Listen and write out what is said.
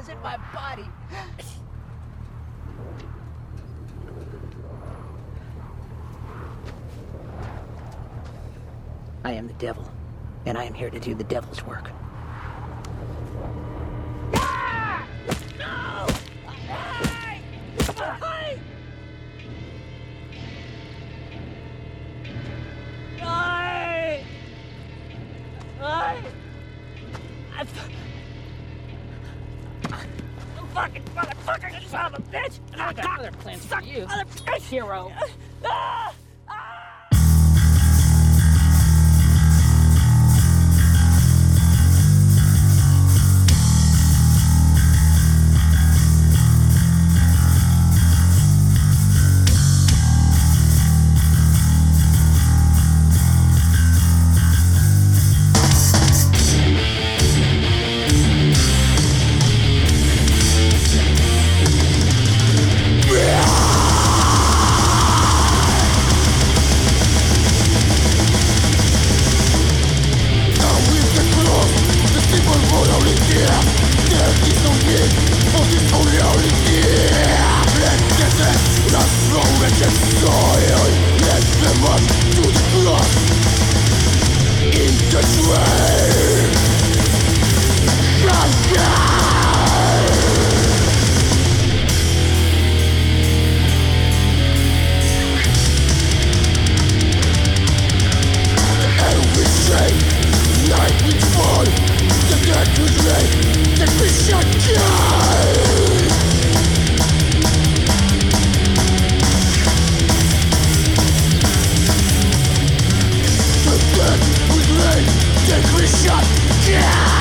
in my body. I am the devil, and I am here to do the devil's work. Ah! No! Hey! Hey! Hey! Hey! Fucking motherfucker, son of a bitch! I got other plans for you, hero. Ah! Take me shot, yeah!